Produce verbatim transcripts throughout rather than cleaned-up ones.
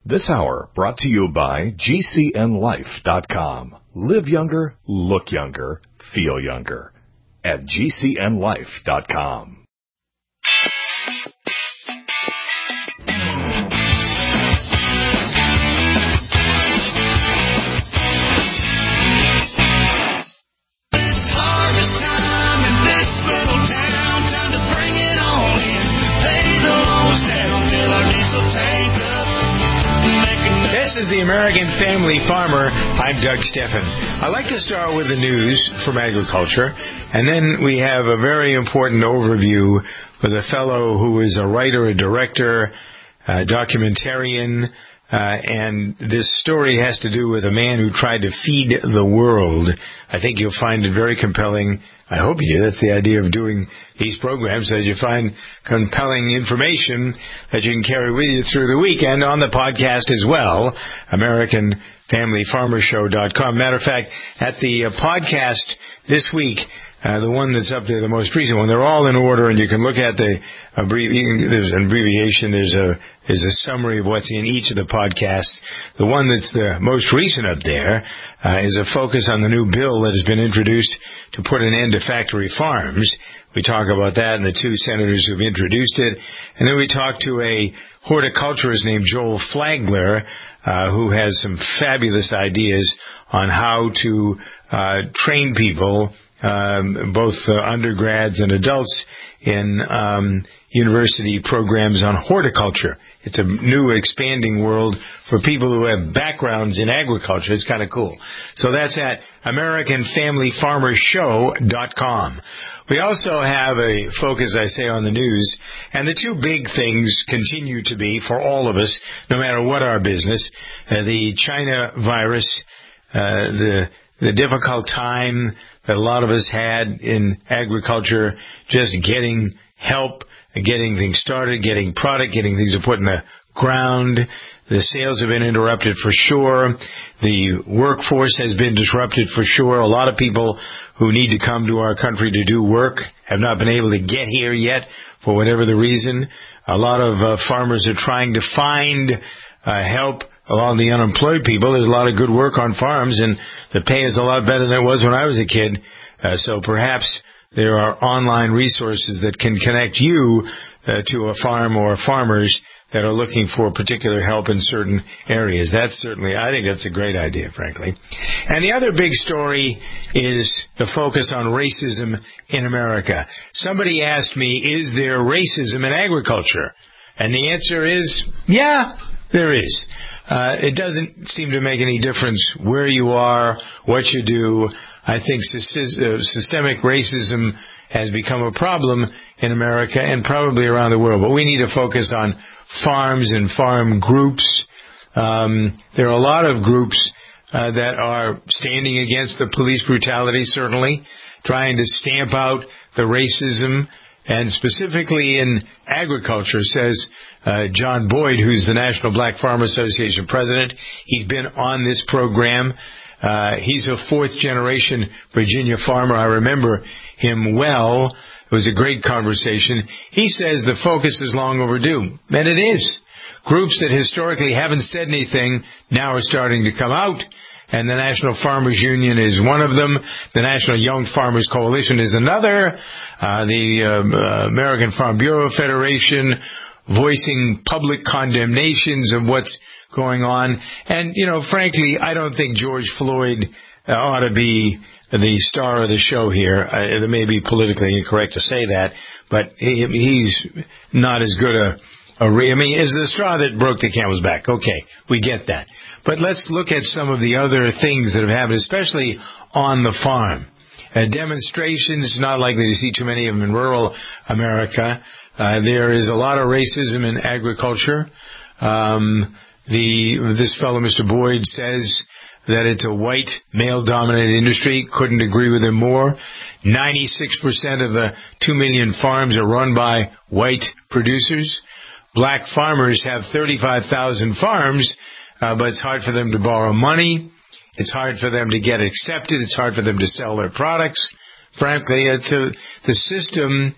This hour brought to you by G C N life dot com. Live younger, look younger, feel younger at G C N life dot com. This is the American Family Farmer. I'm Doug Steffen. I like to start with the news from agriculture, and then we have a very important overview with a fellow who is a writer, a director, a documentarian, uh, and this story has to do with a man who tried to feed the world. I think you'll find it very compelling. I hope you do. That's the idea of doing these programs, so that you find compelling information that you can carry with you through the weekend on the podcast as well, American Family Farmer Show dot com. Matter of fact, at the uh, podcast this week, Uh, the one that's up there, the most recent one, they're all in order, and you can look at the abbrevi- there's an abbreviation, there's a there's a summary of what's in each of the podcasts. The one that's the most recent up there uh, is a focus on the new bill that has been introduced to put an end to factory farms. We talk about that and the two senators who've introduced it. And then we talk to a horticulturist named Joel Flagler, uh, who has some fabulous ideas on how to uh, train people, Um, both uh, undergrads and adults in um, university programs on horticulture. It's a new expanding world for people who have backgrounds in agriculture. It's kind of cool. So that's at American Family Farmer Show dot com. We also have a focus, I say, on the news, and the two big things continue to be, for all of us, no matter what our business, uh, the China virus, uh, the the difficult time that a lot of us had in agriculture, just getting help, getting things started, getting product, getting things put in the ground. The sales have been interrupted for sure. The workforce has been disrupted for sure. A lot of people who need to come to our country to do work have not been able to get here yet for whatever the reason. A lot of uh, farmers are trying to find uh, help. A lot of the unemployed people, there's a lot of good work on farms, and the pay is a lot better than it was when I was a kid. Uh, so perhaps there are online resources that can connect you uh, to a farm or farmers that are looking for particular help in certain areas. That's certainly, I think that's a great idea, frankly. And the other big story is the focus on racism in America. Somebody asked me, is there racism in agriculture? And the answer is, yeah, there is. Uh, it doesn't seem to make any difference where you are, what you do. I think systemic racism has become a problem in America and probably around the world. But we need to focus on farms and farm groups. Um, there are a lot of groups uh, that are standing against the police brutality, certainly, trying to stamp out the racism. And specifically in agriculture, says uh, John Boyd, who's the National Black Farmer Association president. He's been on this program. Uh, he's a fourth-generation Virginia farmer. I remember him well. It was a great conversation. He says the focus is long overdue, and it is. Groups that historically haven't said anything now are starting to come out. And the National Farmers Union is one of them. The National Young Farmers Coalition is another. Uh, the uh, American Farm Bureau Federation voicing public condemnations of what's going on. And, you know, frankly, I don't think George Floyd uh, ought to be the star of the show here. Uh, it may be politically incorrect to say that, but he, he's not as good a A re- I mean, it's the straw that broke the camel's back. Okay, we get that. But let's look at some of the other things that have happened, especially on the farm. Uh, demonstrations, not likely to see too many of them in rural America. Uh, there is a lot of racism in agriculture. Um, the this fellow, Mister Boyd, says that it's a white, male-dominated industry. Couldn't agree with him more. ninety-six percent of the two million farms are run by white producers. Black farmers have thirty-five thousand farms, uh, but it's hard for them to borrow money. It's hard for them to get accepted. It's hard for them to sell their products. Frankly, it's a, the system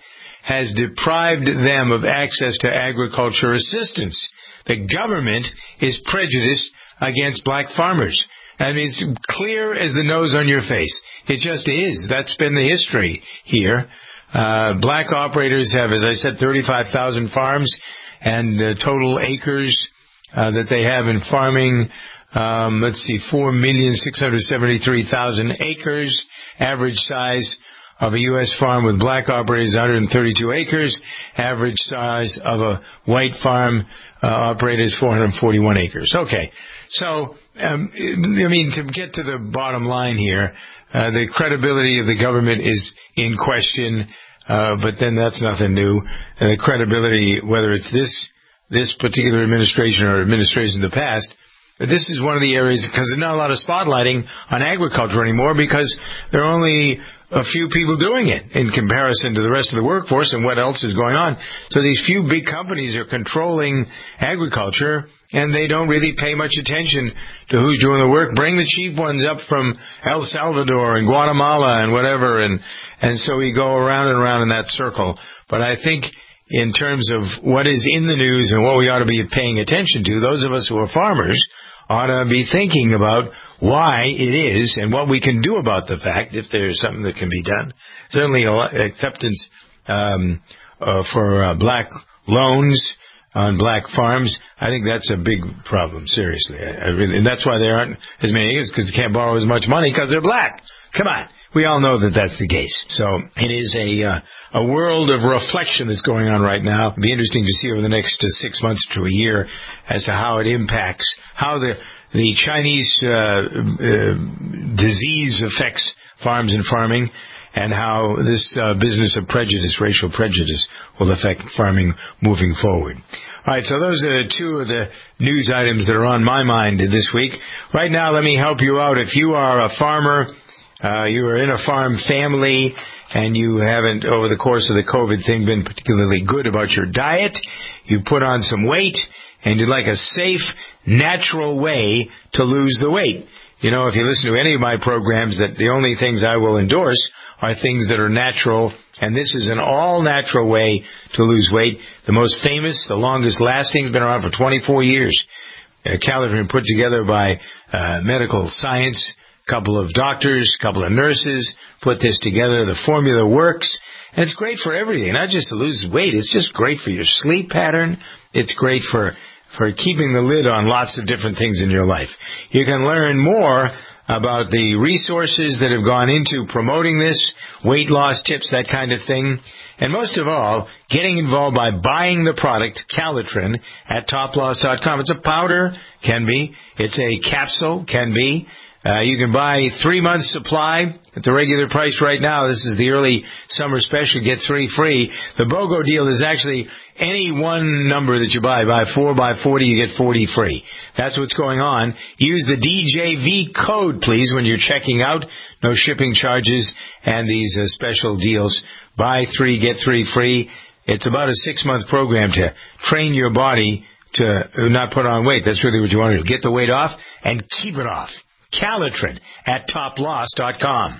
has deprived them of access to agriculture assistance. The government is prejudiced against black farmers. I mean, it's clear as the nose on your face. It just is. That's been the history here. Uh, black operators have, as I said, thirty-five thousand farms and uh, total acres uh, that they have in farming. Um, let's see, four million six hundred seventy-three thousand acres. Average size of a U S farm with black operators is one hundred thirty-two acres. Average size of a white farm uh, operator is four hundred forty-one acres. Okay. So, um, I mean, to get to the bottom line here, uh, the credibility of the government is in question, uh, but then that's nothing new. And the credibility, whether it's this this particular administration or administrations in the past, this is one of the areas, because there's not a lot of spotlighting on agriculture anymore because there are only a few people doing it in comparison to the rest of the workforce and what else is going on. So these few big companies are controlling agriculture, and they don't really pay much attention to who's doing the work. Bring the cheap ones up from El Salvador and Guatemala and whatever, and, and so we go around and around in that circle. But I think in terms of what is in the news and what we ought to be paying attention to, those of us who are farmers ought to be thinking about why it is and what we can do about the fact, if there's something that can be done. Certainly acceptance um, uh, for uh, black loans on black farms, I think that's a big problem, seriously. I, I really, and that's why there aren't as many, because they can't borrow as much money because they're black. Come on. We all know that that's the case. So it is a uh, a world of reflection that's going on right now. It'll be interesting to see over the next uh, six months to a year as to how it impacts, how the the Chinese uh, uh, disease affects farms and farming, and how this uh, business of prejudice, racial prejudice, will affect farming moving forward. All right, so those are two of the news items that are on my mind this week. Right now, let me help you out. If you are a farmer, Uh, you are in a farm family and you haven't, over the course of the COVID thing, been particularly good about your diet, you put on some weight, and you'd like a safe, natural way to lose the weight. You know, if you listen to any of my programs, that the only things I will endorse are things that are natural, and this is an all-natural way to lose weight. The most famous, the longest lasting, has been around for twenty-four years. A calendar put together by uh, medical science. Couple of doctors, couple of nurses put this together. The formula works, and it's great for everything, not just to lose weight. It's just great for your sleep pattern. It's great for, for keeping the lid on lots of different things in your life. You can learn more about the resources that have gone into promoting this, weight loss tips, that kind of thing. And most of all, getting involved by buying the product, Calitrin, at top loss dot com. It's a powder, can be. It's a capsule, can be. Uh, you can buy three months supply at the regular price right now. This is the early summer special. Get three free. The BOGO deal is actually any one number that you buy. Buy four, buy forty, you get forty free. That's what's going on. Use the D J V code, please, when you're checking out. No shipping charges and these uh, special deals. Buy three, get three free. It's about a six-month program to train your body to not put on weight. That's really what you want to do. Get the weight off and keep it off. Calitrin at top loss dot com.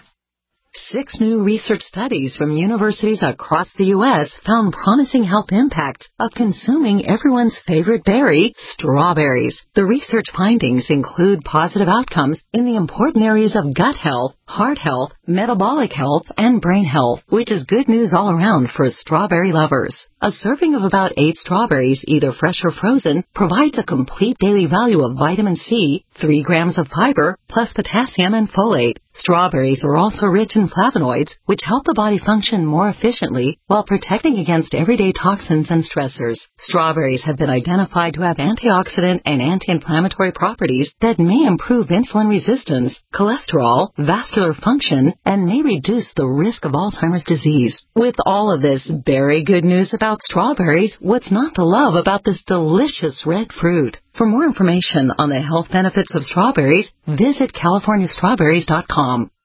Six new research studies from universities across the U S found promising health impact of consuming everyone's favorite berry, strawberries. The research findings include positive outcomes in the important areas of gut health, heart health, metabolic health, and brain health, which is good news all around for strawberry lovers. A serving of about eight strawberries, either fresh or frozen, provides a complete daily value of vitamin C, three grams of fiber, plus potassium and folate. Strawberries are also rich in flavonoids, which help the body function more efficiently while protecting against everyday toxins and stressors. Strawberries have been identified to have antioxidant and anti-inflammatory properties that may improve insulin resistance, cholesterol, vascular function, and may reduce the risk of Alzheimer's disease. With all of this very good news about strawberries, what's not to love about this delicious red fruit? For more information on the health benefits of strawberries, visit california strawberries dot com.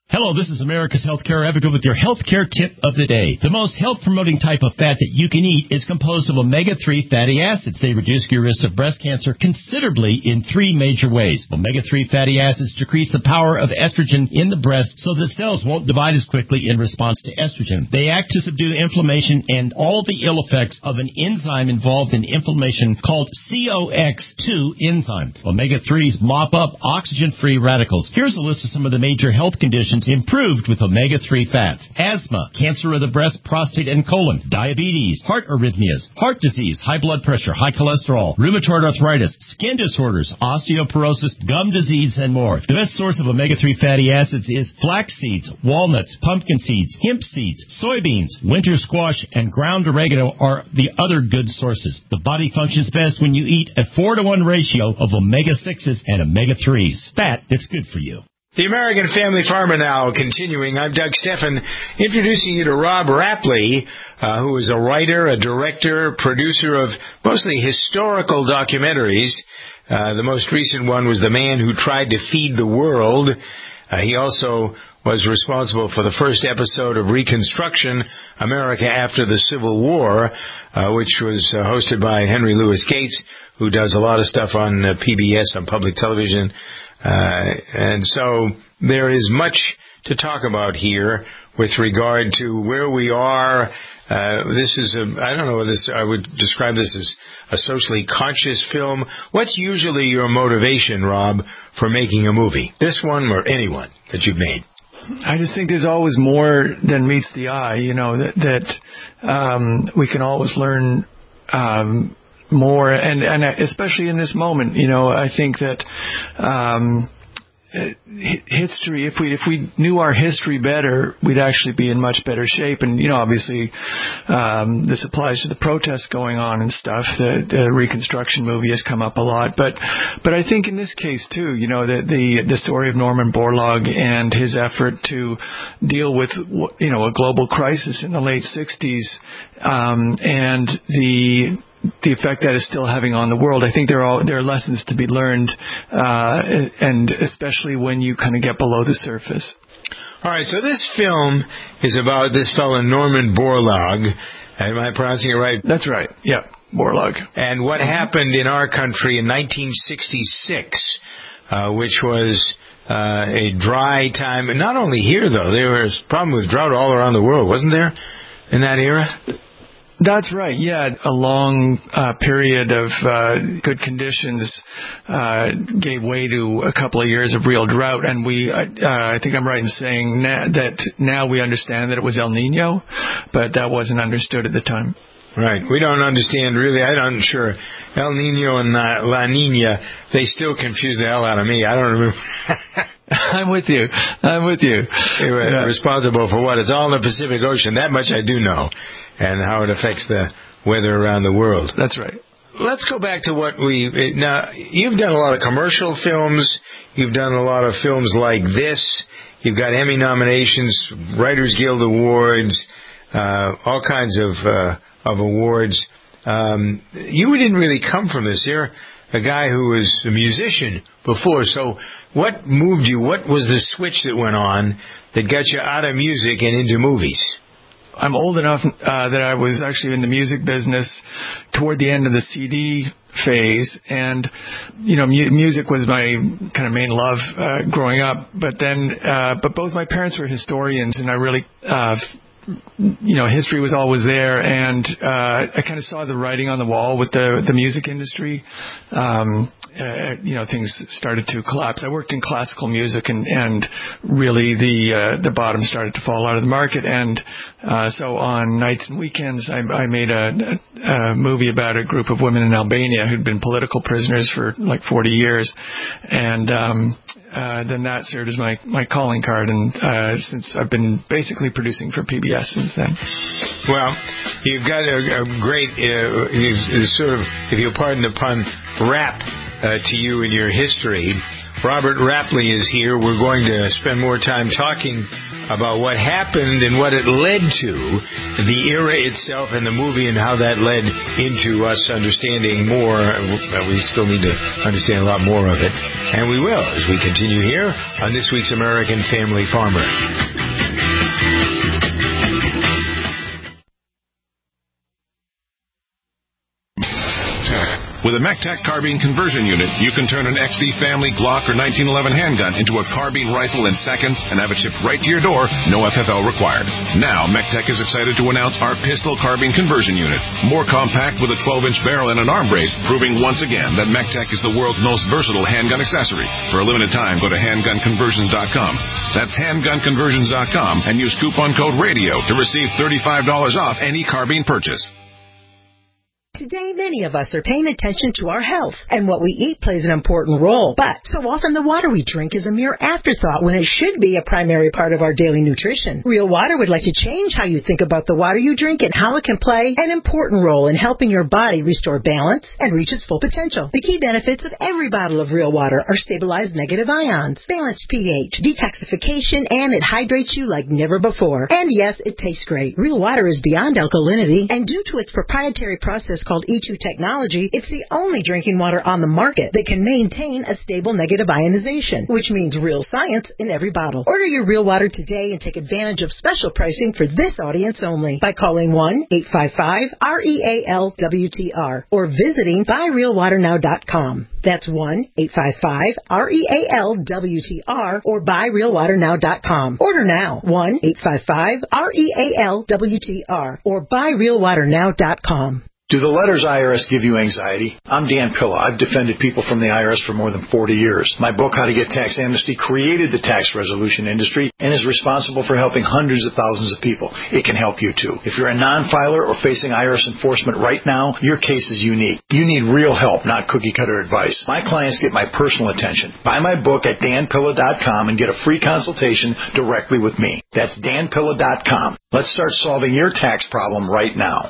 Hello, this is America's Healthcare Advocate with your healthcare tip of the day. The most health-promoting type of fat that you can eat is composed of omega three fatty acids. They reduce your risk of breast cancer considerably in three major ways. omega three fatty acids decrease the power of estrogen in the breast so that cells won't divide as quickly in response to estrogen. They act to subdue inflammation and all the ill effects of an enzyme involved in inflammation called C O X two enzyme. omega threes mop up oxygen-free radicals. Here's a list of some of the major health conditions improved with omega three fats: asthma, cancer of the breast, prostate, and colon, diabetes, heart arrhythmias, heart disease, high blood pressure, high cholesterol, rheumatoid arthritis, skin disorders, osteoporosis, gum disease, and more. The best source of omega three fatty acids is flax seeds, walnuts, pumpkin seeds, hemp seeds, soybeans, winter squash, and ground oregano are the other good sources. The body functions best when you eat a four to one ratio of omega sixes and omega threes. Fat that's good for you. The American Family Farmer now continuing. I'm Doug Steffen, introducing you to Rob Rapley, uh, who is a writer, a director, producer of mostly historical documentaries. Uh, the most recent one was The Man Who Tried to Feed the World. Uh, he also was responsible for the first episode of Reconstruction, America After the Civil War, uh, which was uh, hosted by Henry Louis Gates, who does a lot of stuff on uh, P B S, on public television. Uh, and so there is much to talk about here with regard to where we are. Uh, this is a, I don't know, this, I would describe this as a socially conscious film. What's usually your motivation, Rob, for making a movie? This one or any one that you've made? I just think there's always more than meets the eye, you know, that, that um, we can always learn um more, and, and especially in this moment, you know, I think that um, history, if we if we knew our history better, we'd actually be in much better shape. And, you know, obviously um, this applies to the protests going on and stuff. The, the Reconstruction movie has come up a lot. But but I think in this case, too, you know, the, the, the story of Norman Borlaug and his effort to deal with, you know, a global crisis in the late sixties um, and the the effect that is still having on the world. I think there are there are lessons to be learned, uh, and especially when you kind of get below the surface. All right, so this film is about this fellow Norman Borlaug. Am I pronouncing it right? That's right. Yeah, Borlaug. And what mm-hmm. happened in our country in nineteen sixty-six, uh, which was uh, a dry time. And not only here, though. There was a problem with drought all around the world, wasn't there, in that era? That's right. Yeah, a long uh, period of uh, good conditions uh, gave way to a couple of years of real drought, and we, uh, I think I'm right in saying na- that now we understand that it was El Nino, but that wasn't understood at the time. Right. We don't understand really. I'm sure El Nino and uh, La Nina, they still confuse the hell out of me. I don't remember. I'm with you. I'm with you. They were yeah. responsible for what? It's all in the Pacific Ocean. That much I do know. And how it affects the weather around the world. That's right. Let's go back to what we... Now, you've done a lot of commercial films. You've done a lot of films like this. You've got Emmy nominations, Writers Guild Awards, uh, all kinds of uh, of awards. Um, you didn't really come from this. You're a guy who was a musician before. So what moved you? What was the switch that went on that got you out of music and into movies? I'm old enough uh, that I was actually in the music business toward the end of the C D phase, and you know, mu- music was my kind of main love uh, growing up. But then, uh, but both my parents were historians, and I really, uh, you know, history was always there, and uh, I kind of saw the writing on the wall with the the music industry. Um, uh, you know, things started to collapse. I worked in classical music, and, and really the uh, the bottom started to fall out of the market. And uh, so on nights and weekends, I, I made a, a, a movie about a group of women in Albania who'd been political prisoners for like forty years, and um, uh, then that served as my, my calling card. And uh, since I've been basically producing for P B S since then. Well, you've got a, a great uh, sort of, if you'll pardon the pun, rap uh, to you in your history. Robert Rapley is here. We're going to spend more time talking about what happened and what it led to, the era itself and the movie and how that led into us understanding more. We still need to understand a lot more of it, and we will as we continue here on this week's American Family Farmer. With a MECTEC carbine conversion unit, you can turn an X D Family, Glock, or nineteen eleven handgun into a carbine rifle in seconds and have it shipped right to your door, no F F L required. Now, MECTEC is excited to announce our pistol carbine conversion unit. More compact with a twelve-inch barrel and an arm brace, proving once again that MECTEC is the world's most versatile handgun accessory. For a limited time, go to handgun conversions dot com. That's handgun conversions dot com and use coupon code RADIO to receive thirty-five dollars off any carbine purchase. Today, many of us are paying attention to our health, and what we eat plays an important role. But so often the water we drink is a mere afterthought when it should be a primary part of our daily nutrition. Real Water would like to change how you think about the water you drink and how it can play an important role in helping your body restore balance and reach its full potential. The key benefits of every bottle of Real Water are stabilized negative ions, balanced pH, detoxification, and it hydrates you like never before. And yes, it tastes great. Real Water is beyond alkalinity, and due to its proprietary process called E two technology, it's the only drinking water on the market that can maintain a stable negative ionization, which means real science in every bottle. Order your Real Water today and take advantage of special pricing for this audience only by calling one eight five five R E A L W T R or visiting buy real water now dot com. That's one eight five five R E A L W T R or buy real water now dot com. Order now, one eight five five R E A L W T R or buy real water now dot com. Do the letters I R S give you anxiety? I'm Dan Pilla. I've defended people from the I R S for more than forty years. My book, How to Get Tax Amnesty, created the tax resolution industry and is responsible for helping hundreds of thousands of people. It can help you too. If you're a non-filer or facing I R S enforcement right now, your case is unique. You need real help, not cookie-cutter advice. My clients get my personal attention. Buy my book at dan pilla dot com and get a free consultation directly with me. That's dan pilla dot com. Let's start solving your tax problem right now.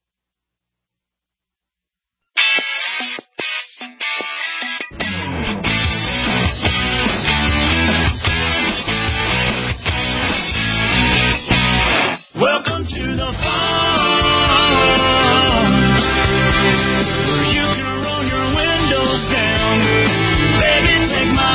Welcome to the farm, where you can roll your windows down. Baby, take my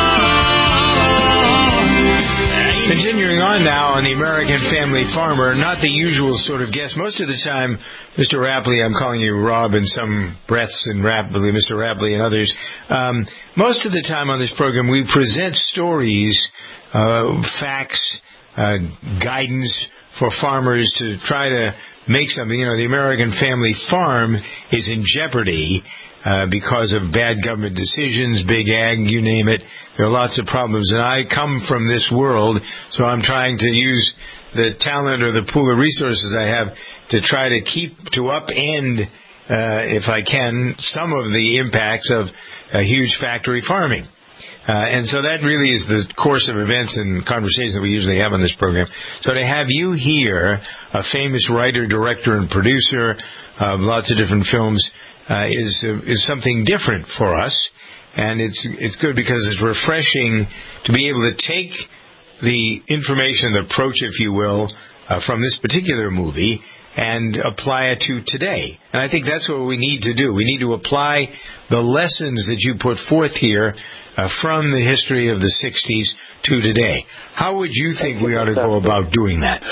arm. Continuing on now on the American Family Farmer, not the usual sort of guest. Most of the time, Mister Rapley, I'm calling you Rob in some breaths, and Rapley, Mister Rapley and others. Um, most of the time on this program, we present stories, uh, facts, uh, guidance for farmers to try to make something. You know, the American Family Farm is in jeopardy uh, because of bad government decisions, big ag, you name it. There are lots of problems. And I come from this world, so I'm trying to use the talent or the pool of resources I have to try to keep, to upend, uh, if I can, some of the impacts of uh, huge factory farming. Uh, and so that really is the course of events and conversations that we usually have on this program. So to have you here, a famous writer, director, and producer of lots of different films, uh, is uh, is something different for us. And it's it's good because it's refreshing to be able to take the information, the approach, if you will, uh, from this particular movie and apply it to today. And I think that's what we need to do. We need to apply the lessons that you put forth here uh, from the history of the sixties to today. How would you think we ought to go about doing that?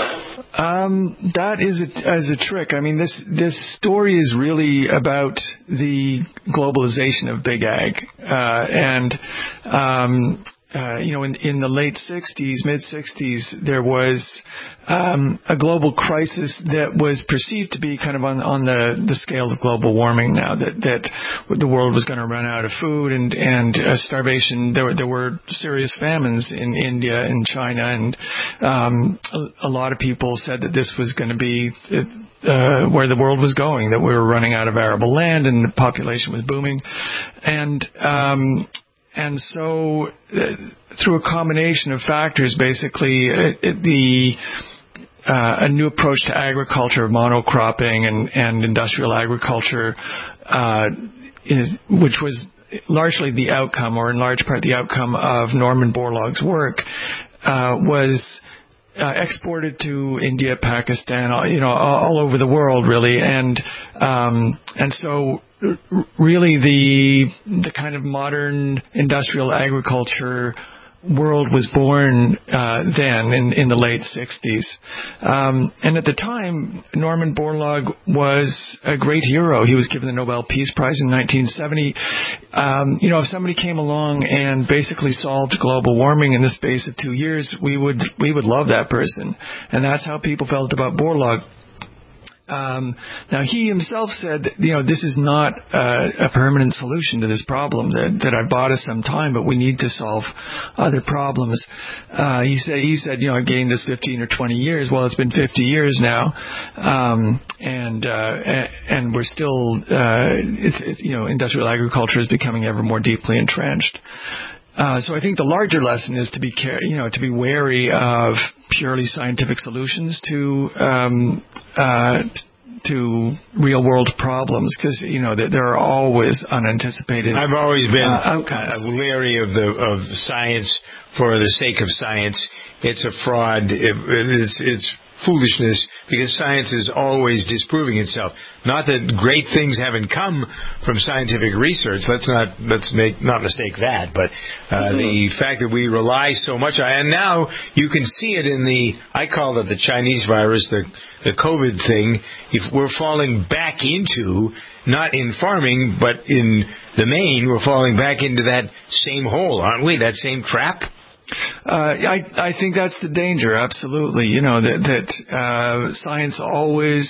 Um, that is a, is a trick. I mean, this this story is really about the globalization of big ag, uh, and um, uh, you know, in in the late sixties, mid sixties, there was um, a global crisis that was perceived to be kind of on on the the scale of global warming. Now that that the world was going to run out of food and and uh, starvation. There were there were serious famines in India and China, and um, a, a lot of people said that this was going to be uh, where the world was going. That we were running out of arable land and the population was booming, and um, And so, uh, through a combination of factors, basically, uh, it, the uh, a new approach to agriculture, monocropping and, and industrial agriculture, uh, in, which was largely the outcome, or in large part the outcome of Norman Borlaug's work, uh, was uh, exported to India, Pakistan, all, you know, all, all over the world, really, and um, and so really the the kind of modern industrial agriculture world was born uh, then in, in the late sixties. Um, and at the time, Norman Borlaug was a great hero. He was given the Nobel Peace Prize in nineteen seventy. Um, you know, if somebody came along and basically solved global warming in the space of two years, we would we would love that person. And that's how people felt about Borlaug. Um, now, he himself said that, you know, this is not uh, a permanent solution to this problem, that, that I bought us some time, but we need to solve other problems. Uh, he said, he said, you know, I've gained this fifteen or twenty years. Well, it's been fifty years now. Um, and, uh, and we're still, uh, it's, it's, you know, industrial agriculture is becoming ever more deeply entrenched. Uh, so I think the larger lesson is to be, care, you know, to be wary of purely scientific solutions to um, uh, to real world problems, because you know there are always unanticipated. I've always been uh, outcomes. uh, leery of the of science for the sake of science. It's a fraud. It, it's it's. foolishness, because science is always disproving itself. Not that great things haven't come from scientific research. Let's not let's make not mistake that. But uh, mm-hmm. the fact that we rely so much, and now you can see it in the I call it the Chinese virus, the the COVID thing. If we're falling back into, not in farming, but in the main, we're falling back into that same hole, aren't we? That same trap. Uh, I, I think that's the danger, absolutely. You know, that, that uh, science always,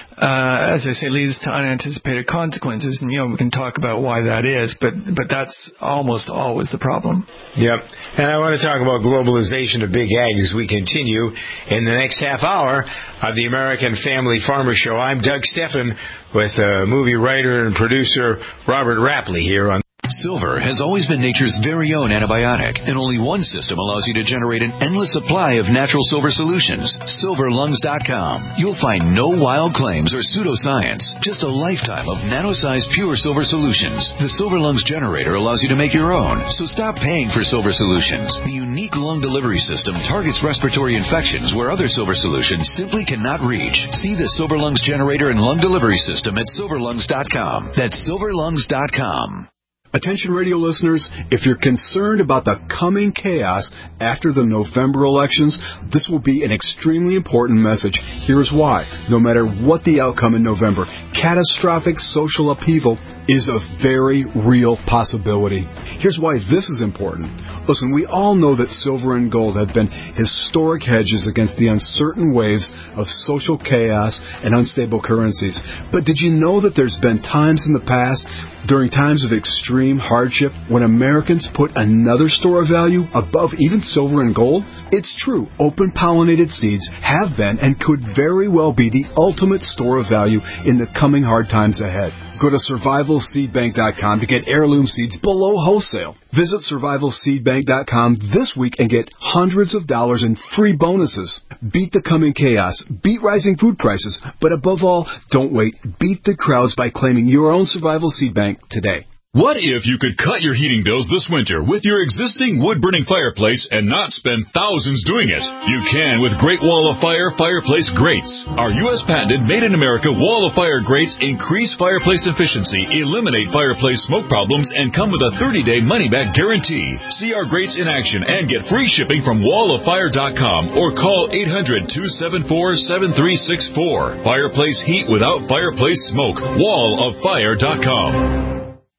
uh, as I say, leads to unanticipated consequences. And, you know, we can talk about why that is, but, but that's almost always the problem. Yep. And I want to talk about globalization of big ag as we continue in the next half hour of the American Family Farmer Show. I'm Doug Steffen with uh, movie writer and producer Robert Rapley here on Silver has always been nature's very own antibiotic, and only one system allows you to generate an endless supply of natural silver solutions. silver lungs dot com. You'll find no wild claims or pseudoscience, just a lifetime of nano-sized pure silver solutions. The Silver Lungs generator allows you to make your own, so stop paying for silver solutions. The unique lung delivery system targets respiratory infections where other silver solutions simply cannot reach. See the Silver Lungs generator and lung delivery system at silver lungs dot com. That's silver lungs dot com. Attention radio listeners, if you're concerned about the coming chaos after the November elections, this will be an extremely important message. Here's why. No matter what the outcome in November, catastrophic social upheaval is a very real possibility. Here's why this is important. Listen, we all know that silver and gold have been historic hedges against the uncertain waves of social chaos and unstable currencies. But did you know that there's been times in the past, during times of extreme hardship, when Americans put another store of value above even silver and gold? It's true, open-pollinated seeds have been and could very well be the ultimate store of value in the coming hard times ahead. Go to survival seed bank dot com to get heirloom seeds below wholesale. Visit survival seed bank dot com this week and get hundreds of dollars in free bonuses. Beat the coming chaos. Beat rising food prices. But above all, don't wait. Beat the crowds by claiming your own Survival Seed Bank today. What if you could cut your heating bills this winter with your existing wood-burning fireplace and not spend thousands doing it? You can with Great Wall of Fire Fireplace Grates. Our U S patented made-in-America Wall of Fire grates increase fireplace efficiency, eliminate fireplace smoke problems, and come with a thirty-day money-back guarantee. See our grates in action and get free shipping from wall of fire dot com or call eight hundred, two seven four, seven three six four. Fireplace heat without fireplace smoke. wall of fire dot com.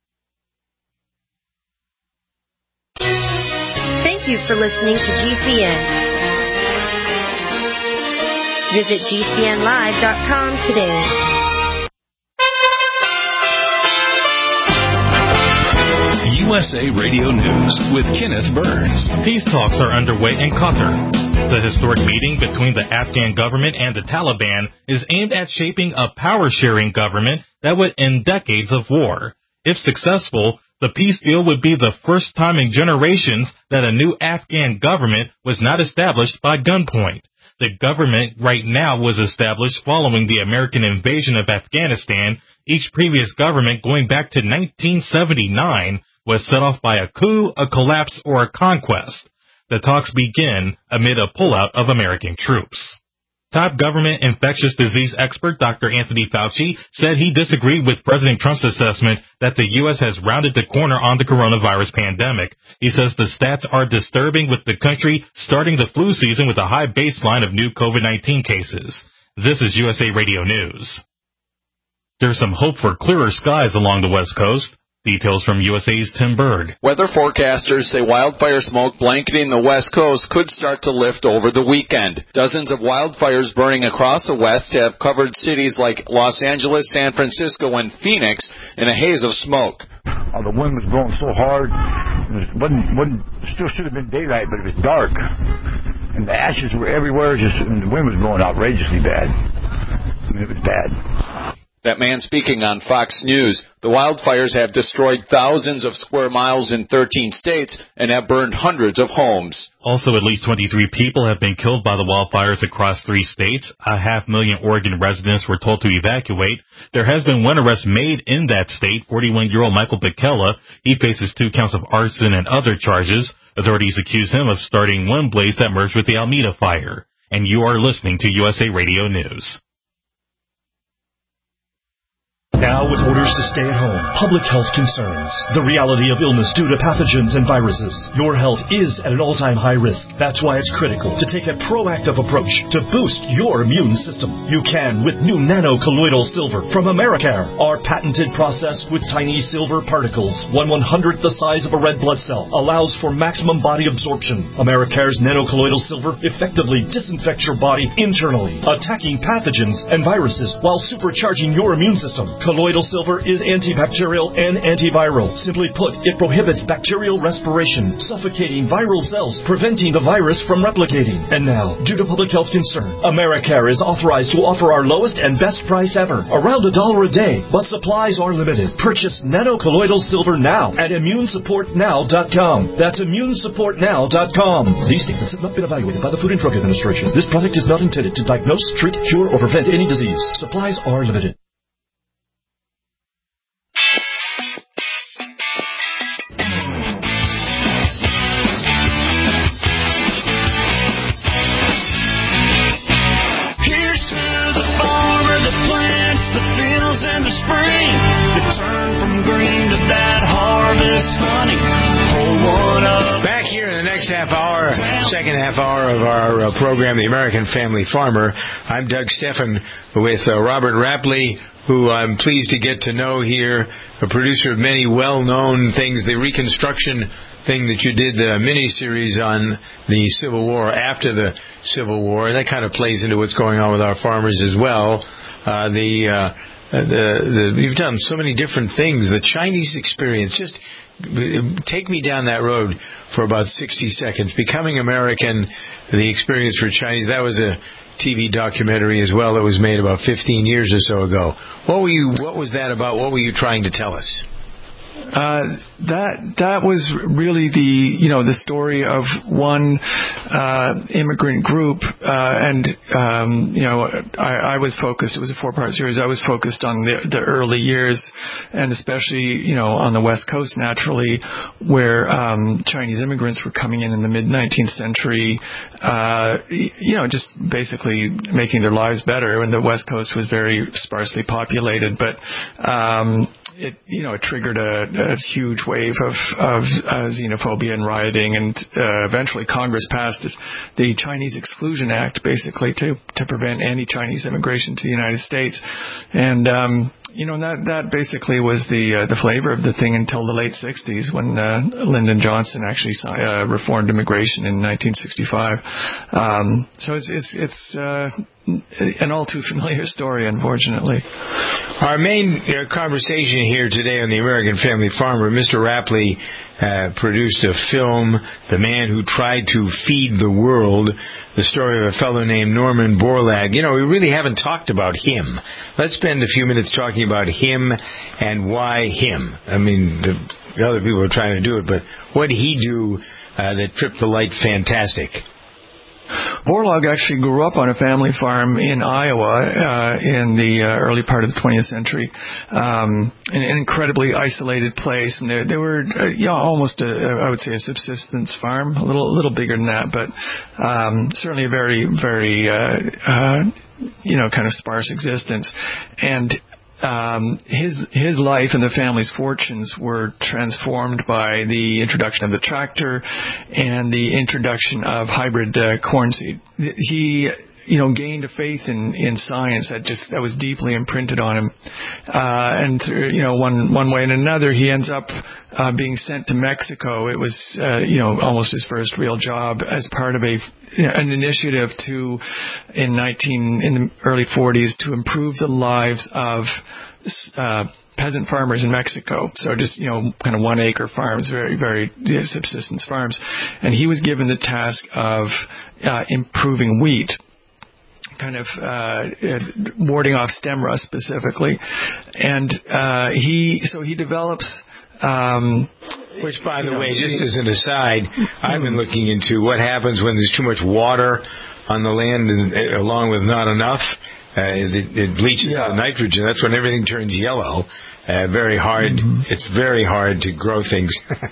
Thank you for listening to G C N. Visit G C N live dot com today. U S A Radio News with Kenneth Burns. Peace talks are underway in Qatar. The historic meeting between the Afghan government and the Taliban is aimed at shaping a power-sharing government that would end decades of war. If successful, the peace deal would be the first time in generations that a new Afghan government was not established by gunpoint. The government right now was established following the American invasion of Afghanistan. Each previous government going back to nineteen seventy-nine was set off by a coup, a collapse, or a conquest. the talks begin amid a pullout of American troops. Top government infectious disease expert Doctor Anthony Fauci said he disagreed with President Trump's assessment that the U S has rounded the corner on the coronavirus pandemic. He says the stats are disturbing, with the country starting the flu season with a high baseline of new COVID nineteen cases. This is U S A Radio News. There's some hope for clearer skies along the West Coast. Details from U S A's Tim Berg. Weather forecasters say wildfire smoke blanketing the West Coast could start to lift over the weekend. Dozens of wildfires burning across the West have covered cities like Los Angeles, San Francisco, and Phoenix in a haze of smoke. Oh, the wind was blowing so hard. It wasn't, wasn't, still should have been daylight, but it was dark. And the ashes were everywhere, just, and the wind was blowing outrageously bad. I mean, it was bad. That man speaking on Fox News. The wildfires have destroyed thousands of square miles in thirteen states and have burned hundreds of homes. Also, at least twenty-three people have been killed by the wildfires across three states. A half million Oregon residents were told to evacuate. There has been one arrest made in that state. forty-one-year-old Michael Picella. He faces two counts of arson and other charges. Authorities accuse him of starting one blaze that merged with the Alameda fire. And you are listening to U S A Radio News. Now with orders to stay at home, public health concerns, the reality of illness due to pathogens and viruses, your health is at an all-time high risk. That's why it's critical to take a proactive approach to boost your immune system. You can with new nano-colloidal silver from Americare. Our patented process with tiny silver particles, one one-hundredth the size of a red blood cell, allows for maximum body absorption. Americare's nano-colloidal silver effectively disinfects your body internally, attacking pathogens and viruses while supercharging your immune system. Colloidal silver is antibacterial and antiviral. Simply put, it prohibits bacterial respiration, suffocating viral cells, preventing the virus from replicating. And now, due to public health concern, Americare is authorized to offer our lowest and best price ever, around a dollar a day, but supplies are limited. Purchase nano-colloidal silver now at immune support now dot com. That's immune support now dot com. These statements have not been evaluated by the Food and Drug Administration. This product is not intended to diagnose, treat, cure, or prevent any disease. Supplies are limited. Back here in the next half hour, second half hour of our uh, program, The American Family Farmer, I'm Doug Steffen with uh, Robert Rapley, who I'm pleased to get to know here, a producer of many well-known things, the Reconstruction thing that you did, the mini-series on the Civil War, after the Civil War, and that kind of plays into what's going on with our farmers as well. Uh, the, uh, the, the, you've done so many different things. The Chinese experience, just take me down that road for about sixty seconds. Becoming American, the experience for Chinese, that was a T V documentary as well that was made about fifteen years or so ago. What were you, what was that about? What were you trying to tell us? Uh, that that was really the you know the story of one uh, immigrant group, uh, and um, you know I, I was focused. It was a four-part series. I was focused on the, the early years, and especially you know on the West Coast, naturally, where um, Chinese immigrants were coming in in the mid nineteenth century. Uh, you know, just basically making their lives better. And the West Coast was very sparsely populated, but um, it you know it triggered a, a huge wave of, of uh, xenophobia and rioting, and uh, eventually Congress passed the Chinese Exclusion Act, basically to to prevent anti-Chinese immigration to the United States. And um, you know that that basically was the uh, the flavor of the thing until the late sixties, when uh, Lyndon Johnson actually uh, reformed immigration in nineteen sixty-five. Um, so it's it's it's uh, an all too familiar story, unfortunately. Our main uh, conversation here today on the American Family Farmer, Mister Rapley uh, produced a film, The Man Who Tried to Feed the World, the story of a fellow named Norman Borlaug. You know, we really haven't talked about him. Let's spend a few minutes talking about him and why him. I mean, the, the other people are trying to do it, but what did he do uh, that tripped the light fantastic? Borlaug actually grew up on a family farm in Iowa uh, in the uh, early part of the twentieth century, um, in an incredibly isolated place. And they, they were, uh, yeah, almost, a, I would say, a subsistence farm, a little, a little bigger than that, but um, certainly a very, very, uh, uh, you know, kind of sparse existence. And Um, his his life and the family's fortunes were transformed by the introduction of the tractor and the introduction of hybrid uh, corn seed. He, you know, gained a faith in, in science that just that was deeply imprinted on him. Uh, and through, you know, one one way and another, he ends up uh, being sent to Mexico. It was, uh, you know, almost his first real job as part of a an initiative to in nineteen in the early forties to improve the lives of uh, peasant farmers in Mexico. So just, you know, kind of one acre farms, very, very yeah, subsistence farms. And he was given the task of uh, improving wheat, kind of uh, warding off stem rust specifically. And uh, he, so he develops, um, which, by the way, just as an aside, I've been looking into what happens when there's too much water on the land and, uh, along with not enough. Uh, it, it bleaches yeah. the nitrogen. That's when everything turns yellow. Uh, very hard. Mm-hmm. It's very hard to grow things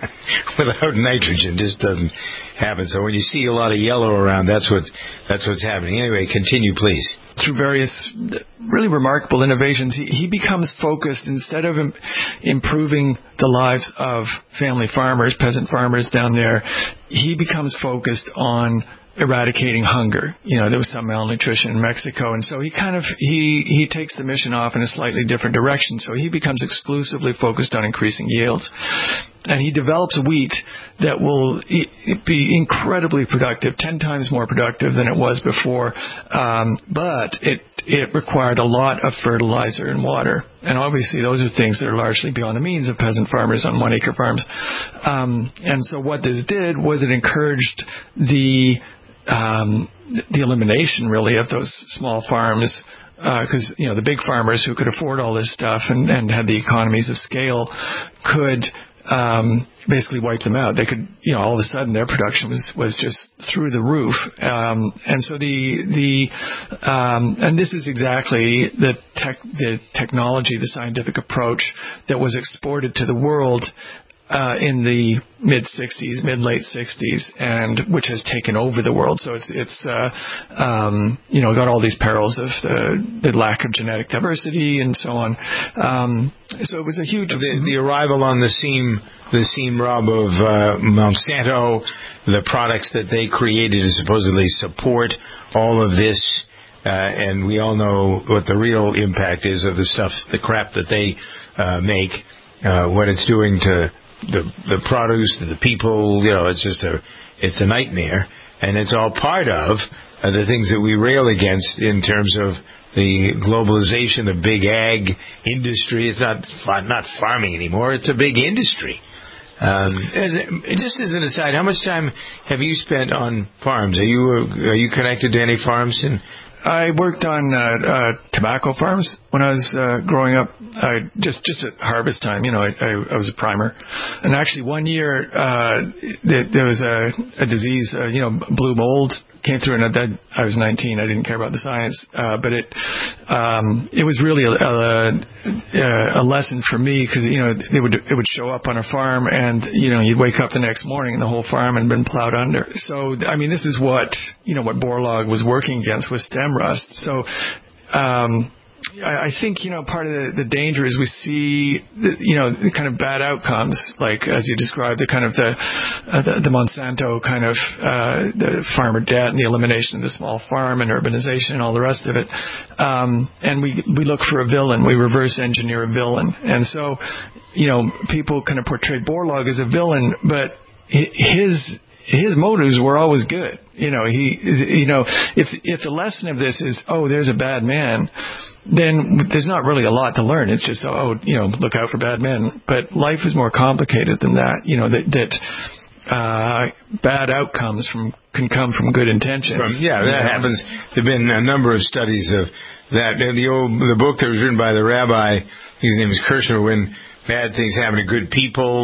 without nitrogen. It just doesn't happen. So when you see a lot of yellow around, that's what that's what's happening. Anyway, continue, please. Through various really remarkable innovations, he, he becomes focused, instead of im- improving the lives of family farmers, peasant farmers down there, he becomes focused on eradicating hunger. You know, there was some malnutrition in Mexico, and so he kind of he he takes the mission off in a slightly different direction. So he becomes exclusively focused on increasing yields, and he develops wheat that will be incredibly productive, ten times more productive than it was before. Um, but it it required a lot of fertilizer and water, and obviously those are things that are largely beyond the means of peasant farmers on one acre farms. Um, and so what this did was it encouraged the Um, the elimination, really, of those small farms, because, uh, you know, the big farmers who could afford all this stuff and, and had the economies of scale could um, basically wipe them out. They could, you know, all of a sudden their production was, was just through the roof. Um, and so the, the um, and this is exactly the tech, the technology, the scientific approach that was exported to the world Uh, in the mid-sixties, mid-late sixties, and which has taken over the world. So it's, it's uh, um, you know, got all these perils of the, the lack of genetic diversity and so on. Um, so it was a huge... The, the arrival on the scene, the scene, Rob, of uh, Monsanto, the products that they created to supposedly support all of this, uh, and we all know what the real impact is of the stuff, the crap that they uh, make, uh, what it's doing to the the produce, the people, you know, it's just a, it's a nightmare. And it's all part of uh, the things that we rail against in terms of the globalization, the big ag industry. It's not not farming anymore. It's a big industry. Um, as, just as an aside, how much time have you spent on farms? Are you are you connected to any farms? In I worked on uh, uh, tobacco farms when I was uh, growing up. I just just at harvest time, you know, I, I, I was a primer. And actually, one year uh, there, there was a, a disease, uh, you know, blue mold came through, and I, I was nineteen. I didn't care about the science, uh, but it um, it was really a, a, a lesson for me, because, you know, it would it would show up on a farm, and, you know, you'd wake up the next morning and the whole farm had been plowed under. So I mean, this is what you know what Borlaug was working against, was stem rust. So. Um, I think, you know, part of the, the danger is we see, the, you know, the kind of bad outcomes, like, as you described, the kind of the uh, the, the Monsanto kind of uh, the farmer debt and the elimination of the small farm and urbanization and all the rest of it. Um, and we we look for a villain. We reverse engineer a villain. And so, you know, people kind of portray Borlaug as a villain, but his his motives were always good. You know, he, you know, if if the lesson of this is, oh, there's a bad man, then there's not really a lot to learn. It's just, oh, you know, look out for bad men. But life is more complicated than that. You know, that that uh, bad outcomes from can come from good intentions. From, yeah, that yeah. happens. There've been a number of studies of that. The old the book that was written by the rabbi, his name is Kirshner, when bad things happen to good people.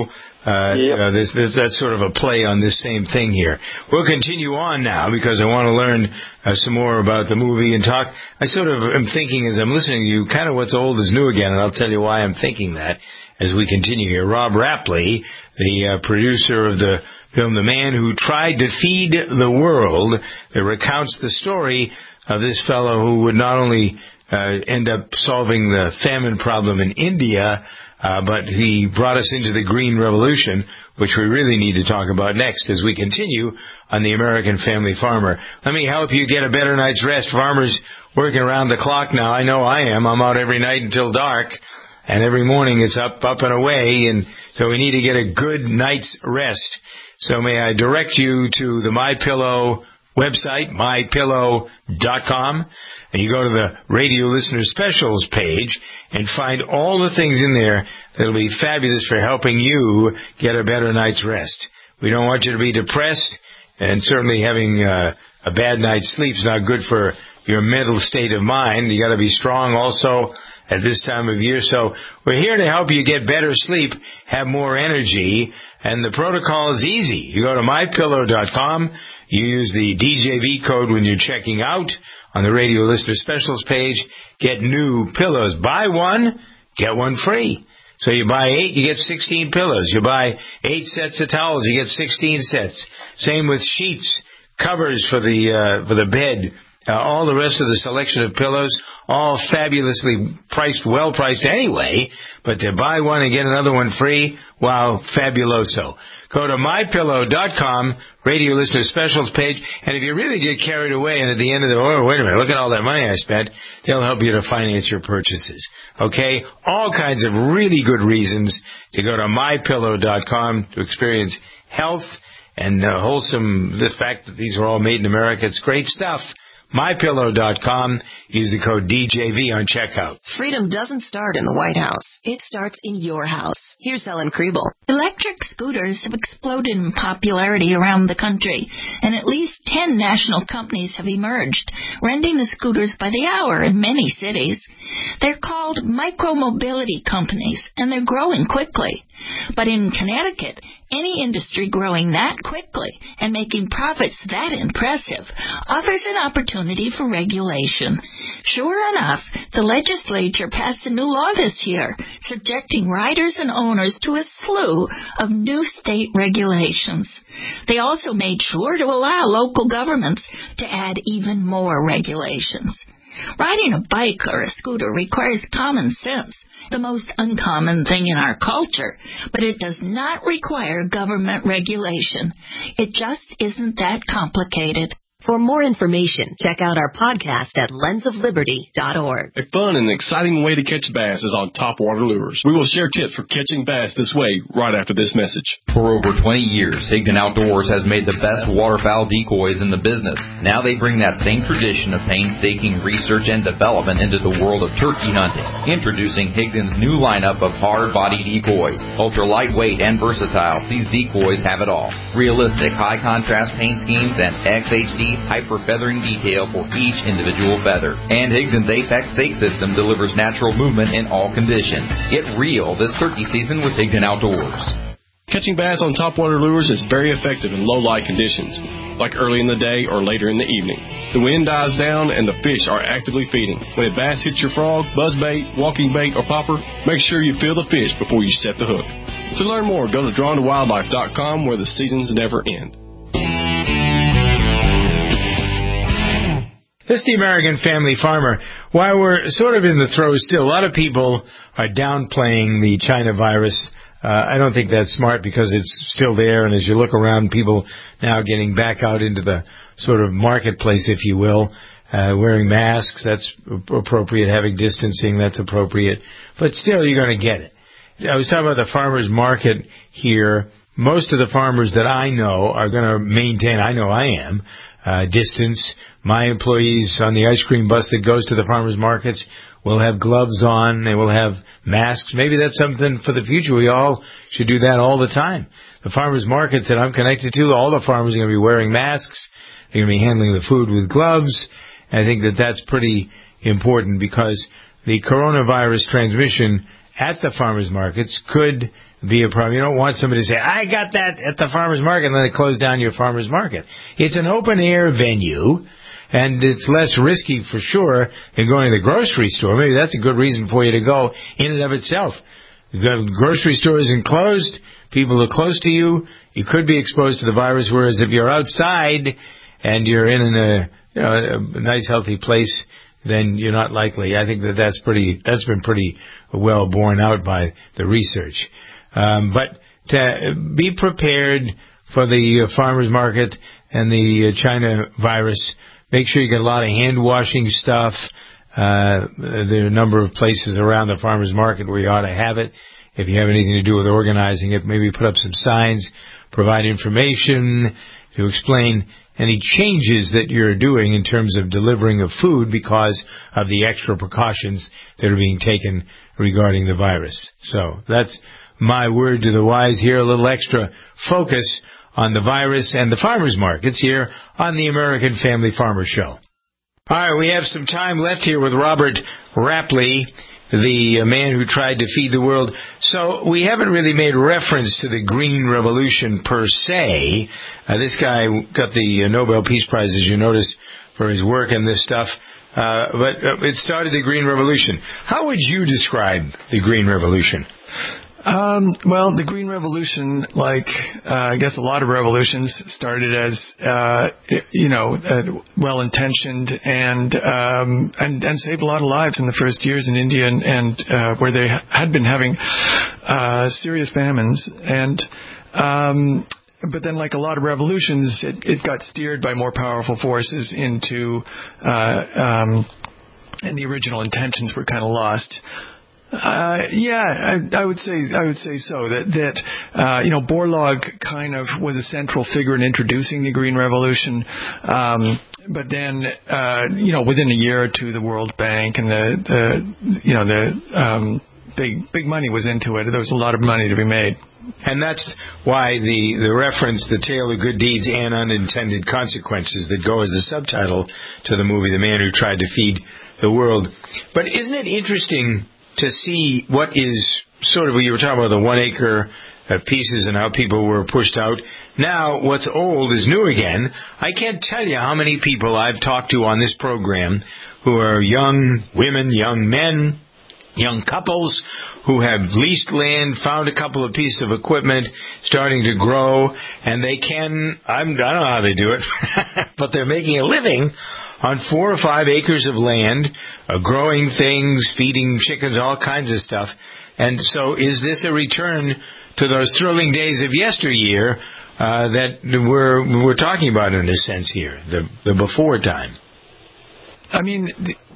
Uh, Yep. you know, this, this, that's sort of a play on this same thing here. We'll continue on now because I want to learn uh, some more about the movie and talk. I sort of am thinking as I'm listening to you, kind of what's old is new again, and I'll tell you why I'm thinking that as we continue here. Rob Rapley, the uh, producer of the film The Man Who Tried to Feed the World, that recounts the story of this fellow who would not only uh, end up solving the famine problem in India, Uh, but he brought us into the Green Revolution, which we really need to talk about next as we continue on the American Family Farmer. Let me help you get a better night's rest. Farmers working around the clock now. I know I am. I'm out every night until dark, and every morning it's up, up and away, and so we need to get a good night's rest. So may I direct you to the MyPillow website, my pillow dot com. And you go to the Radio Listener Specials page and find all the things in there that will be fabulous for helping you get a better night's rest. We don't want you to be depressed, and certainly having uh, a bad night's sleep is not good for your mental state of mind. You got to be strong also at this time of year. So we're here to help you get better sleep, have more energy, and the protocol is easy. You go to my pillow dot com. You use the D J V code when you're checking out on the Radio Listener Specials page. Get new pillows. Buy one, get one free. So you buy eight, you get sixteen pillows. You buy eight sets of towels, you get sixteen sets. Same with sheets, covers for the uh, for the bed. Uh, all the rest of the selection of pillows, all fabulously priced, well priced anyway. But to buy one and get another one free, wow, fabuloso. Go to my pillow dot com, Radio Listener Specials page, and if you really get carried away and at the end of the, oh, wait a minute, look at all that money I spent, they'll help you to finance your purchases. Okay? All kinds of really good reasons to go to my pillow dot com to experience health and uh, wholesome, the fact that these are all made in America. It's great stuff. my pillow dot com. Use the code D J V on checkout. Freedom doesn't start in the White House. It starts in your house. Here's Helen Kriebel. Electric scooters have exploded in popularity around the country, and at least ten national companies have emerged, renting the scooters by the hour in many cities. They're called micromobility companies, and they're growing quickly. But in Connecticut, any industry growing that quickly and making profits that impressive offers an opportunity for regulation. Sure enough, the legislature passed a new law this year, subjecting riders and owners to a slew of new state regulations. They also made sure to allow local governments to add even more regulations. Riding a bike or a scooter requires common sense, the most uncommon thing in our culture, but it does not require government regulation. It just isn't that complicated. For more information, check out our podcast at lens of liberty dot org. A fun and exciting way to catch bass is on Topwater Lures. We will share tips for catching bass this way right after this message. For over twenty years, Higdon Outdoors has made the best waterfowl decoys in the business. Now they bring that same tradition of painstaking research and development into the world of turkey hunting. Introducing Higdon's new lineup of hard-body decoys. Ultra lightweight and versatile, these decoys have it all. Realistic, high-contrast paint schemes and X H D hyper-feathering detail for each individual feather. And Higdon's Apex stake system delivers natural movement in all conditions. Get real this turkey season with Higdon Outdoors. Catching bass on Topwater Lures is very effective in low light conditions, like early in the day or later in the evening. The wind dies down and the fish are actively feeding. When a bass hits your frog, buzzbait, walking bait, or popper, make sure you feel the fish before you set the hook. To learn more, go to drawn to wildlife dot com where the seasons never end. This is the American Family Farmer. While we're sort of in the throes still, a lot of people are downplaying the China virus. Uh, I don't think that's smart because it's still there, and as you look around, people now getting back out into the sort of marketplace, if you will, uh, wearing masks, that's appropriate, having distancing, that's appropriate, but still you're going to get it. I was talking about the farmers market here. Most of the farmers that I know are going to maintain, I know I am, uh, distance. My employees on the ice cream bus that goes to the farmers markets will have gloves on. They will have masks. Maybe that's something for the future. We all should do that all the time. The farmers markets that I'm connected to, all the farmers are going to be wearing masks. They're going to be handling the food with gloves. And I think that that's pretty important because the coronavirus transmission at the farmers markets could be a problem. You don't want somebody to say, I got that at the farmer's market, and then they close down your farmer's market. It's an open-air venue, and it's less risky for sure than going to the grocery store. Maybe that's a good reason for you to go in and of itself. The grocery store isn't closed. People are close to you. You could be exposed to the virus, whereas if you're outside and you're in a, you know, a nice, healthy place, then you're not likely. I think that that's pretty. That's been pretty well borne out by the research. Um, but to be prepared for the uh, farmers market and the uh, China virus. Make sure you get a lot of hand washing stuff. Uh, there are a number of places around the farmers market where you ought to have it. If you have anything to do with organizing it, maybe put up some signs, provide information to explain any changes that you're doing in terms of delivering of food because of the extra precautions that are being taken regarding the virus. So that's my word to the wise here, a little extra focus on the virus and the farmers markets here on the American Family Farmer Show. All right, we have some time left here with Robert Rapley, the man who tried to feed the world. So we haven't really made reference to the Green Revolution per se. Uh, this guy got the Nobel Peace Prize, as you notice, for his work in this stuff. Uh, but uh, it started the Green Revolution. How would you describe the Green Revolution? Um, well, the Green Revolution, like uh, I guess a lot of revolutions, started as uh, you know uh, well-intentioned and, um, and and saved a lot of lives in the first years in India and, and uh, where they had been having uh, serious famines. And um, but then, like a lot of revolutions, it, it got steered by more powerful forces into, uh, um, and the original intentions were kind of lost. Uh, yeah, I, I would say I would say so. That that uh, you know, Borlaug kind of was a central figure in introducing the Green Revolution, um, but then uh, you know, within a year or two, the World Bank and the, the you know the um, big big money was into it. There was a lot of money to be made. And that's why the, the reference, The Tale of Good Deeds and Unintended Consequences, that go as the subtitle to the movie, The Man Who Tried to Feed the World. But isn't it interesting to see what is sort of, you were talking about the one acre uh, pieces and how people were pushed out. Now, what's old is new again. I can't tell you how many people I've talked to on this program who are young women, young men, young couples who have leased land, found a couple of pieces of equipment, starting to grow, and they can, I'm, I don't know how they do it, but they're making a living on four or five acres of land, uh, growing things, feeding chickens, all kinds of stuff. And so is this a return to those thrilling days of yesteryear uh, that we're, we're talking about in a sense here, the, the before time? I mean,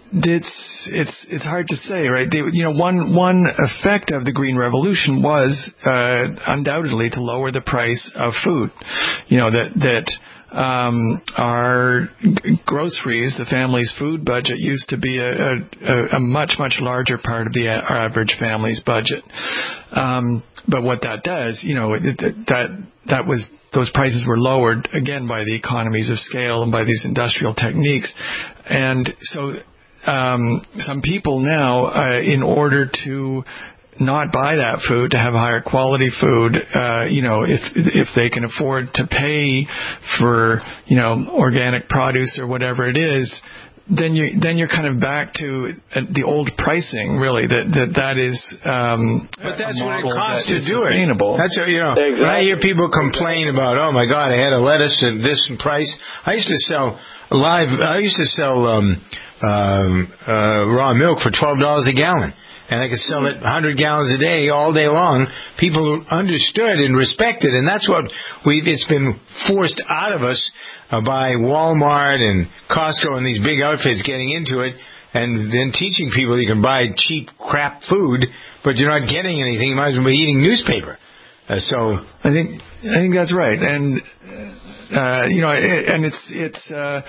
it's it's it's hard to say, right? They, you know, one one effect of the Green Revolution was uh, undoubtedly to lower the price of food. You know, that that um, our groceries, the family's food budget, used to be a, a, a much much larger part of the our average family's budget. Um, but what that does, you know, it, that that was those prices were lowered again by the economies of scale and by these industrial techniques, and so. Um, some people now, uh, in order to not buy that food, to have higher quality food, uh, you know, if if they can afford to pay for, you know, organic produce or whatever it is, then you then you're kind of back to uh, the old pricing, really. That that that is. Um, but that's a what it model costs that to is do sustainable. it. That's what, you know. Exactly. When I hear people complain about, oh my God, I had a lettuce and this and price. I used to sell live. I used to sell um, um, uh, raw milk for twelve dollars a gallon. And I could sell it one hundred gallons a day, all day long. People understood and respected, and that's what we. It's been forced out of us uh, by Walmart and Costco and these big outfits getting into it, and then teaching people you can buy cheap crap food, but you're not getting anything. You might as well be eating newspaper. Uh, so I think I think that's right, and uh, you know, it, and it's it's. Uh,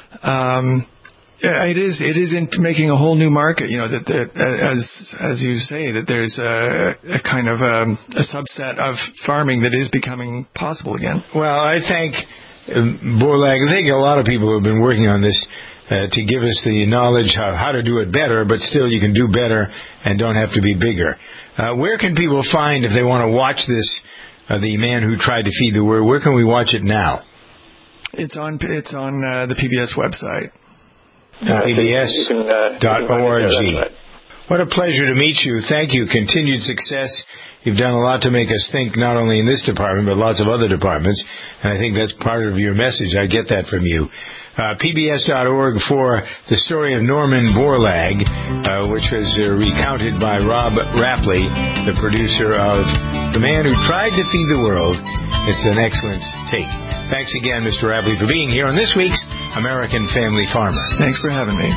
um, It is. It is in making a whole new market. You know that, that as as you say, that there's a, a kind of um, a subset of farming that is becoming possible again. Well, I thank uh, Borlaug. I think a lot of people who have been working on this uh, to give us the knowledge how, how to do it better, but still you can do better and don't have to be bigger. Uh, where can people find, if they want to watch this, uh, The Man Who Tried to Feed the World, where can we watch it now? It's on it's on uh, the P B S website. Uh, P B S dot org. What a pleasure to meet you. Thank you. Continued success. You've done a lot to make us think, not only in this department, but lots of other departments. And I think that's part of your message. I get that from you. Uh, P B S dot org for the story of Norman Borlaug, uh, which was uh, recounted by Rob Rapley, the producer of The Man Who Tried to Feed the World. It's an excellent take. Thanks again, Mister Rapley, for being here on this week's American Family Farmer. Thanks for having me.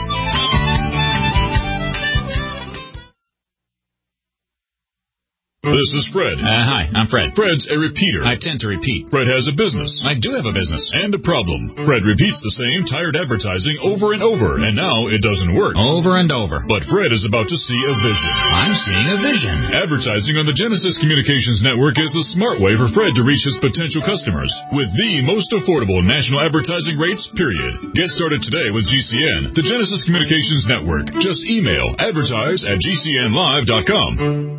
This is Fred. Uh, hi, I'm Fred. Fred's a repeater. I tend to repeat. Fred has a business. I do have a business. And a problem. Fred repeats the same tired advertising over and over, and now it doesn't work. Over and over. But Fred is about to see a vision. I'm seeing a vision. Advertising on the Genesis Communications Network is the smart way for Fred to reach his potential customers with the most affordable national advertising rates, period. Get started today with G C N, the Genesis Communications Network. Just email advertise at G C N live dot com.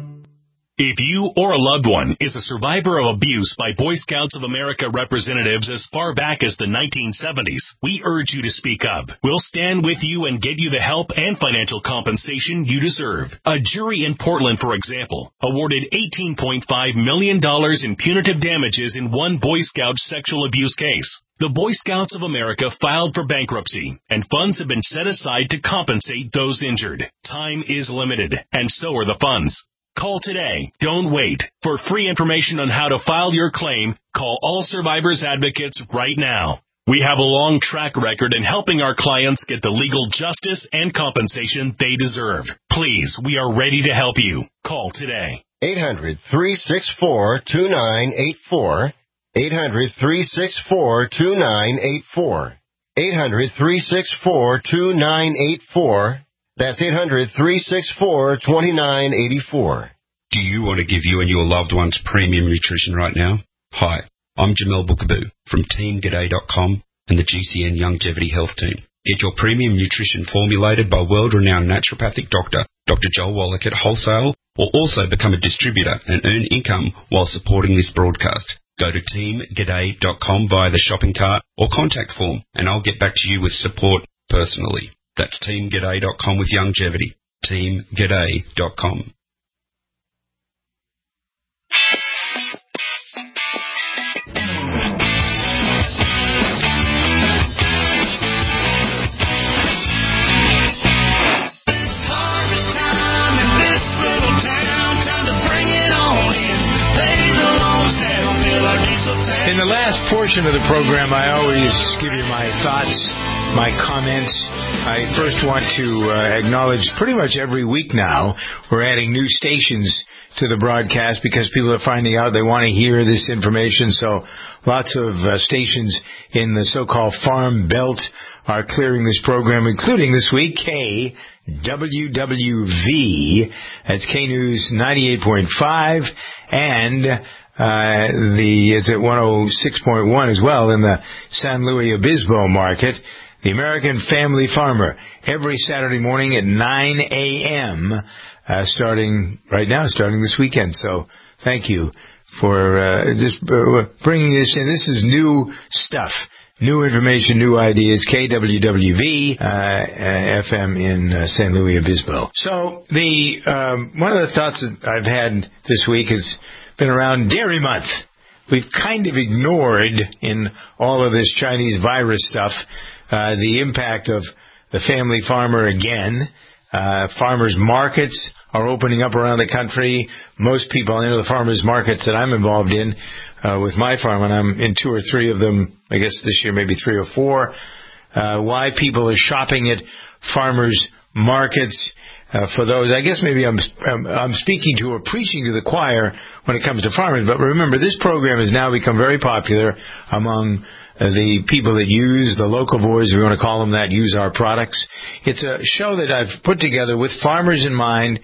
If you or a loved one is a survivor of abuse by Boy Scouts of America representatives as far back as the nineteen seventies, we urge you to speak up. We'll stand with you and get you the help and financial compensation you deserve. A jury in Portland, for example, awarded eighteen point five million dollars in punitive damages in one Boy Scout sexual abuse case. The Boy Scouts of America filed for bankruptcy, and funds have been set aside to compensate those injured. Time is limited, and so are the funds. Call today. Don't wait. For free information on how to file your claim, call All Survivors Advocates right now. We have a long track record in helping our clients get the legal justice and compensation they deserve. Please, we are ready to help you. Call today. eight hundred, three six four, two nine eight four. eight hundred, three six four, two nine eight four. eight hundred, three six four, two nine eight four. That's eight hundred, three six four, two nine eight four. Do you want to give you and your loved ones premium nutrition right now? Hi, I'm Jamel Bookaboo from Team G'day dot com and the G C N Longevity Health Team. Get your premium nutrition formulated by world-renowned naturopathic doctor, Doctor Joel Wallach at wholesale, or also become a distributor and earn income while supporting this broadcast. Go to Team G'day dot com via the shopping cart or contact form, and I'll get back to you with support personally. That's Team G'day dot com with longevity. Team G'day dot com. In the last portion of the program, I always give you my thoughts, my comments. I first want to uh, acknowledge pretty much every week now we're adding new stations to the broadcast because people are finding out they want to hear this information. So lots of uh, stations in the so-called Farm Belt are clearing this program, including this week K W W V. That's K News ninety-eight point five and Uh, the, it's at one oh six point one as well in the San Luis Obispo market. The American Family Farmer, every Saturday morning at nine a.m., uh, starting right now, starting this weekend. So thank you for, uh, just uh, bringing this in. This is new stuff. New information, new ideas, K W W V, uh, uh, F M in uh, San Luis Obispo. So the, um, one of the thoughts that I've had this week is, been around Dairy Month. We've kind of ignored in all of this Chinese virus stuff uh, the impact of the family farmer again. Uh, farmers markets are opening up around the country. Most people, I know the farmers markets that I'm involved in uh, with my farm, and I'm in two or three of them, I guess this year maybe three or four. Uh, why people are shopping at farmers markets. Uh, for those, I guess maybe I'm, I'm I'm speaking to or preaching to the choir when it comes to farmers. But remember, this program has now become very popular among uh, the people that use the local boys, if we want to call them that, use our products. It's a show that I've put together with farmers in mind,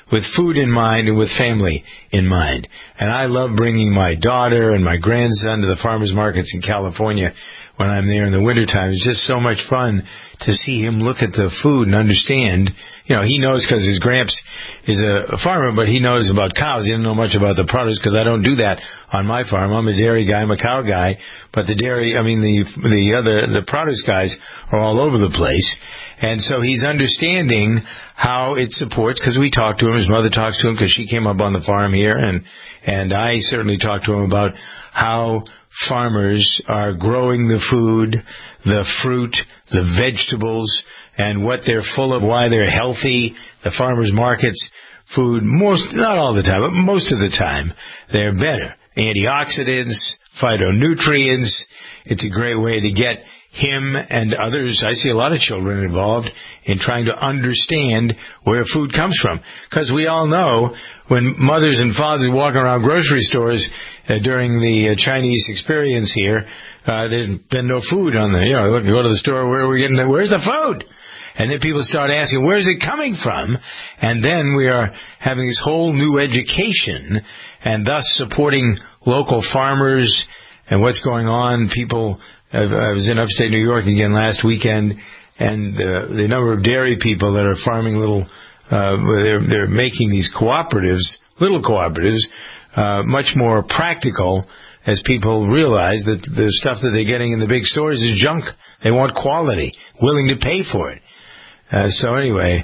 with food in mind and with family in mind. And I love bringing my daughter and my grandson to the farmers markets in California when I'm there in the wintertime. It's just so much fun to see him look at the food and understand. You know, he knows because his gramps is a farmer, but he knows about cows. He doesn't know much about the produce because I don't do that on my farm. I'm a dairy guy, I'm a cow guy, but the dairy, I mean, the the other, the produce guys are all over the place. And so he's understanding how it supports, because we talk to him, his mother talks to him because she came up on the farm here, and and I certainly talk to him about how farmers are growing the food, the fruit, the vegetables, and what they're full of, why they're healthy. The farmers markets food, most, not all the time, but most of the time, they're better. Antioxidants, phytonutrients. It's a great way to get him and others. I see a lot of children involved in trying to understand where food comes from. Because we all know when mothers and fathers walk around grocery stores uh, during the uh, Chinese experience here, uh, there's been no food on the, you know, look, go to the store, where are we getting the, where's the food? And then people start asking, where's it coming from? And then we are having this whole new education and thus supporting local farmers and what's going on. People, I was in upstate New York again last weekend, and uh, the number of dairy people that are farming little, uh, they're, they're making these cooperatives, little cooperatives, uh, much more practical as people realize that the stuff that they're getting in the big stores is junk. They want quality, willing to pay for it. Uh, so anyway,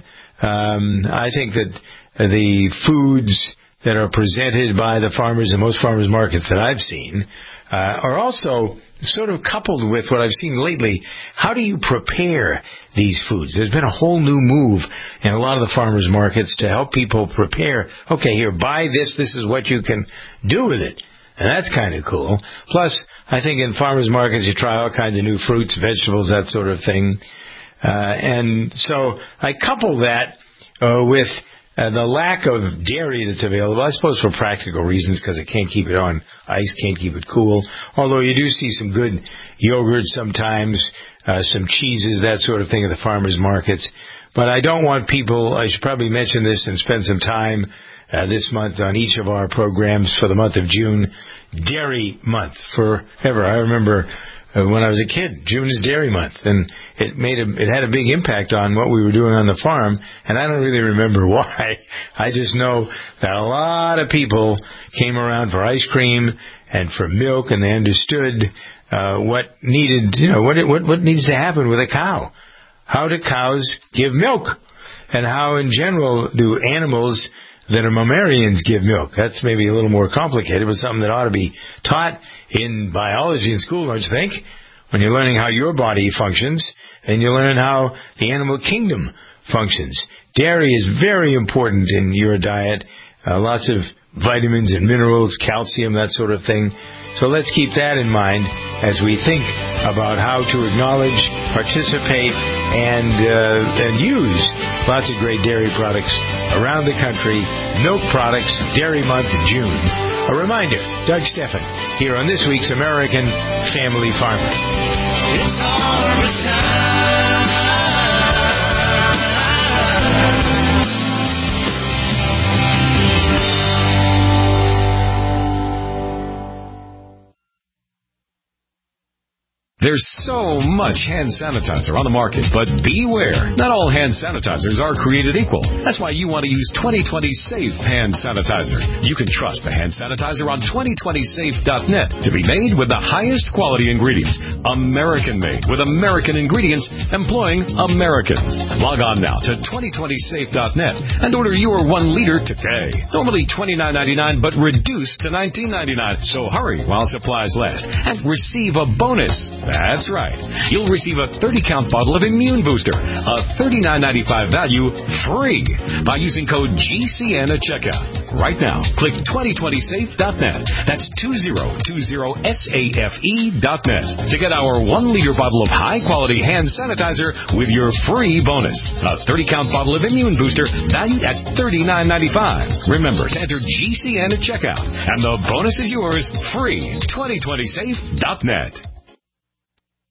um, I think that the foods that are presented by the farmers in most farmers markets that I've seen uh, are also sort of coupled with what I've seen lately. How do you prepare these foods? There's been a whole new move in a lot of the farmers markets to help people prepare. Okay, here, buy this. This is what you can do with it. And that's kind of cool. Plus, I think in farmers markets you try all kinds of new fruits, vegetables, that sort of thing. Uh, and so I couple that uh, with uh, the lack of dairy that's available, I suppose for practical reasons, because it can't keep it on ice, can't keep it cool. Although you do see some good yogurt sometimes, uh, some cheeses, that sort of thing at the farmers markets. But I don't want people, I should probably mention this and spend some time uh, this month on each of our programs for the month of June. Dairy Month forever. I remember Uh, when I was a kid, June is Dairy Month, and it made a, it had a big impact on what we were doing on the farm, and I don't really remember why. I just know that a lot of people came around for ice cream and for milk, and they understood uh, what needed, you know, what, it, what what needs to happen with a cow. How do cows give milk, and how in general do animals that are mammalians give milk? That's maybe a little more complicated, but something that ought to be taught in biology in school, don't you think? When you're learning how your body functions, and you're learning how the animal kingdom functions. Dairy is very important in your diet. Uh, lots of vitamins and minerals, calcium, that sort of thing. So let's keep that in mind as we think about how to acknowledge, participate, and uh, and use lots of great dairy products around the country. Milk products, Dairy Month in June. A reminder, Doug Steffen, here on this week's American Family Farmer. It's harvest time. There's so much hand sanitizer on the market, but beware. Not all hand sanitizers are created equal. That's why you want to use twenty twenty Safe Hand Sanitizer. You can trust the hand sanitizer on twenty twenty safe dot net to be made with the highest quality ingredients. American made with American ingredients employing Americans. Log on now to twenty twenty safe dot net and order your one liter today. Normally twenty-nine ninety-nine, but reduced to nineteen ninety-nine. So hurry while supplies last and receive a bonus. That's right. You'll receive a thirty count bottle of Immune Booster, a thirty-nine ninety-five value, free by using code G C N at checkout. Right now, click twenty twenty safe dot net. That's two zero two zero safe dot net to get our one liter bottle of high-quality hand sanitizer with your free bonus. A thirty count bottle of Immune Booster valued at thirty-nine ninety-five. Remember to enter G C N at checkout, and the bonus is yours free. twenty twenty safe dot net.